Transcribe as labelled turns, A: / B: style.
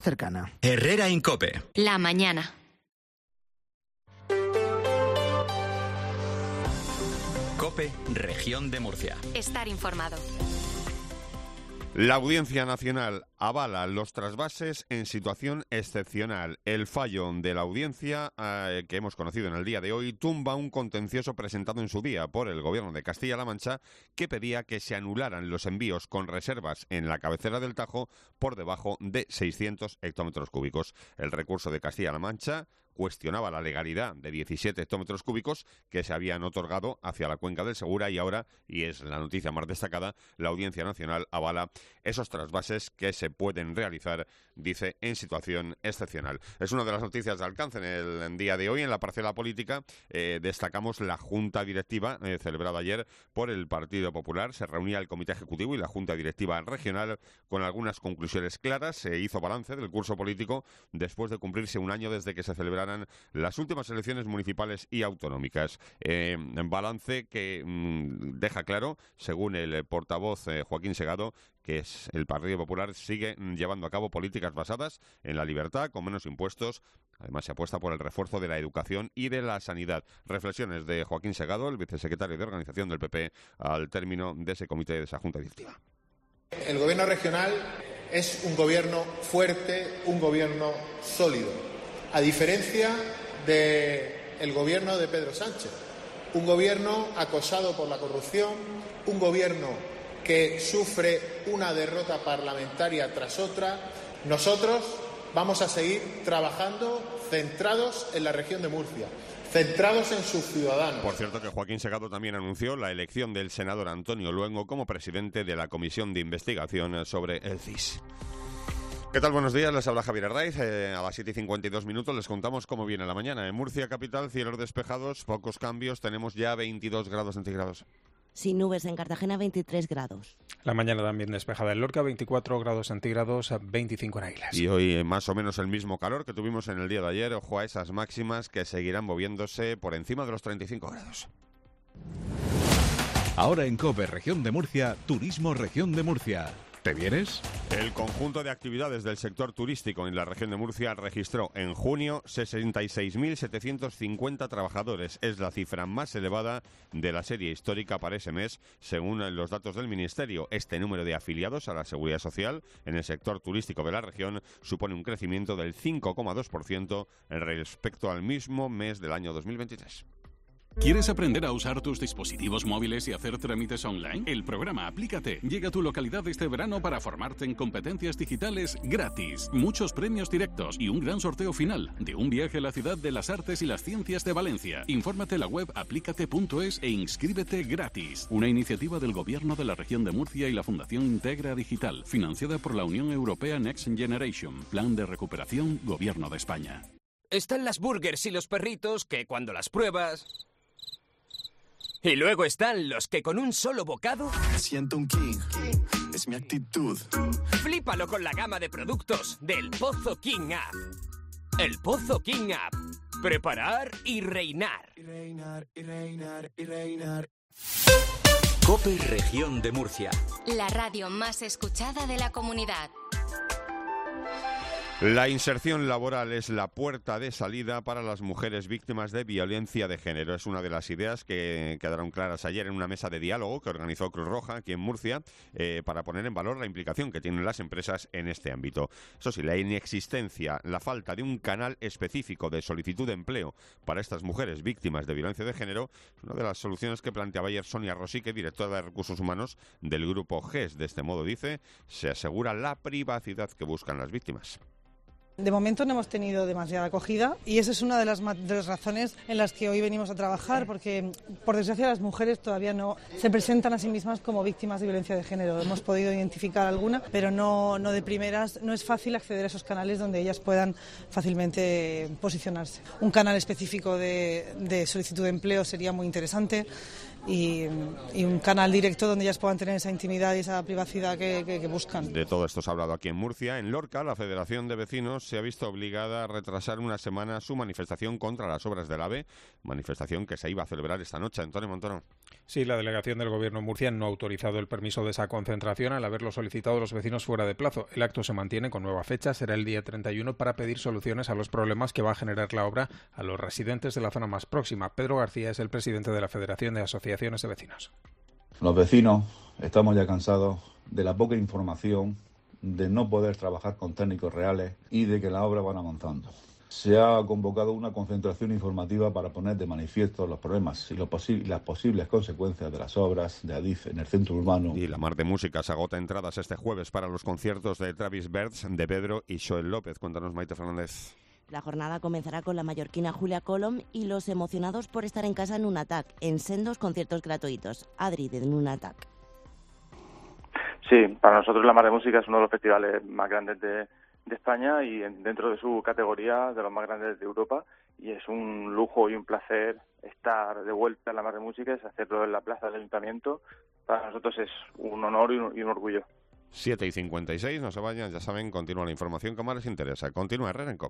A: cercana.
B: Herrera Incope.
C: La mañana.
B: COPE, Región de Murcia.
C: Estar informado.
D: La Audiencia Nacional avala los trasvases en situación excepcional. El fallo de la audiencia que hemos conocido en el día de hoy tumba un contencioso presentado en su día por el Gobierno de Castilla-La Mancha que pedía que se anularan los envíos con reservas en la cabecera del Tajo por debajo de 600 hectómetros cúbicos. El recurso de Castilla-La Mancha cuestionaba la legalidad de 17 hectómetros cúbicos que se habían otorgado hacia la cuenca del Segura y ahora, y es la noticia más destacada, la Audiencia Nacional avala esos trasvases que se pueden realizar, dice, en situación excepcional. Es una de las noticias de alcance en el día de hoy. En la parcela política destacamos la Junta Directiva celebrada ayer por el Partido Popular. Se reunía el Comité Ejecutivo y la Junta Directiva Regional con algunas conclusiones claras. Se hizo balance del curso político después de cumplirse un año desde que se celebraran las últimas elecciones municipales y autonómicas. Balance que deja claro, según el portavoz Joaquín Segado, que el Partido Popular sigue llevando a cabo políticas basadas en la libertad, con menos impuestos. Además, se apuesta por el refuerzo de la educación y de la sanidad. Reflexiones de Joaquín Segado, el vicesecretario de Organización del PP, al término de ese comité, de esa Junta Directiva.
E: El Gobierno regional es un gobierno fuerte, un gobierno sólido, a diferencia del gobierno de Pedro Sánchez, un gobierno acosado por la corrupción, un gobierno que sufre una derrota parlamentaria tras otra. Nosotros vamos a seguir trabajando centrados en la región de Murcia, centrados en sus ciudadanos.
D: Por cierto, que Joaquín Segado también anunció la elección del senador Antonio Luengo como presidente de la Comisión de Investigación sobre el CIS. ¿Qué tal? Buenos días, les habla Javier Arraiz. A las 7:52 les contamos cómo viene la mañana. En Murcia capital, cielos despejados, pocos cambios, tenemos ya 22 grados centígrados.
F: Sin nubes, en Cartagena 23 grados.
G: La mañana también despejada en Lorca, 24 grados centígrados, 25 en Águilas.
D: Y hoy más o menos el mismo calor que tuvimos en el día de ayer. Ojo a esas máximas que seguirán moviéndose por encima de los 35 grados.
H: Ahora en COPE Región de Murcia, Turismo Región de Murcia. ¿Te vienes?
D: El conjunto de actividades del sector turístico en la región de Murcia registró en junio 66.750 trabajadores. Es la cifra más elevada de la serie histórica para ese mes, según los datos del Ministerio. Este número de afiliados a la Seguridad Social en el sector turístico de la región supone un crecimiento del 5,2% respecto al mismo mes del año 2023.
I: ¿Quieres aprender a usar tus dispositivos móviles y hacer trámites online? El programa Aplícate llega a tu localidad este verano para formarte en competencias digitales gratis. Muchos premios directos y un gran sorteo final de un viaje a la ciudad de las artes y las ciencias de Valencia. Infórmate en la web aplícate.es e inscríbete gratis. Una iniciativa del Gobierno de la Región de Murcia y la Fundación Integra Digital, financiada por la Unión Europea Next Generation, Plan de Recuperación, Gobierno de España.
J: Están las burgers y los perritos que cuando las pruebas... Y luego están los que con un solo bocado...
K: Me siento un king, es mi actitud.
J: Flípalo con la gama de productos del Pozo King App. El Pozo King App. Preparar y reinar.
K: Y reinar, y reinar, y reinar.
B: COPE Región de Murcia.
C: La radio más escuchada de la comunidad.
D: La inserción laboral es la puerta de salida para las mujeres víctimas de violencia de género. Es una de las ideas que quedaron claras ayer en una mesa de diálogo que organizó Cruz Roja aquí en Murcia para poner en valor la implicación que tienen las empresas en este ámbito. Eso sí, la inexistencia, la falta de un canal específico de solicitud de empleo para estas mujeres víctimas de violencia de género es una de las soluciones que planteaba ayer Sonia Rosique, directora de Recursos Humanos del Grupo GES. De este modo, dice, se asegura la privacidad que buscan las víctimas.
L: De momento no hemos tenido demasiada acogida y esa es una de las razones en las que hoy venimos a trabajar, porque por desgracia las mujeres todavía no se presentan a sí mismas como víctimas de violencia de género. Hemos podido identificar alguna, pero no de primeras. No es fácil acceder a esos canales donde ellas puedan fácilmente posicionarse. Un canal específico de solicitud de empleo sería muy interesante. y un canal directo donde ellas puedan tener esa intimidad y esa privacidad que buscan.
D: De todo esto se ha hablado aquí en Murcia. En Lorca, la Federación de Vecinos se ha visto obligada a retrasar una semana su manifestación contra las obras del AVE, manifestación que se iba a celebrar esta noche. Antonio Montoro.
G: Sí, la delegación del Gobierno en Murcia no ha autorizado el permiso de esa concentración al haberlo solicitado los vecinos fuera de plazo. El acto se mantiene con nueva fecha, será el día 31, para pedir soluciones a los problemas que va a generar la obra a los residentes de la zona más próxima. Pedro García es el presidente de la Federación de Asociaciones de Vecinos.
A: Los vecinos estamos ya cansados de la poca información, de no poder trabajar con técnicos reales y de que las obras van avanzando. Se ha convocado una concentración informativa para poner de manifiesto los problemas y las posibles consecuencias de las obras de Adif en el centro urbano.
D: Y la Mar de Música se agota entradas este jueves para los conciertos de Travis Bertz, de Pedro y Joel López. Cuéntanos, Maite Fernández.
F: La jornada comenzará con la mallorquina Julia Colom y los emocionados por estar en casa en Nunatak, en sendos conciertos gratuitos. Adri, de Nunatak.
M: Sí, para nosotros la Mar de Música es uno de los festivales más grandes de España y dentro de su categoría de los más grandes de Europa, y es un lujo y un placer estar de vuelta en la Mar de Música, es hacerlo en la plaza del Ayuntamiento. Para nosotros es un honor y un orgullo.
D: 7:56, no se vayan, ya saben, continúa la información que más les interesa. Continúa Herrera en COPE.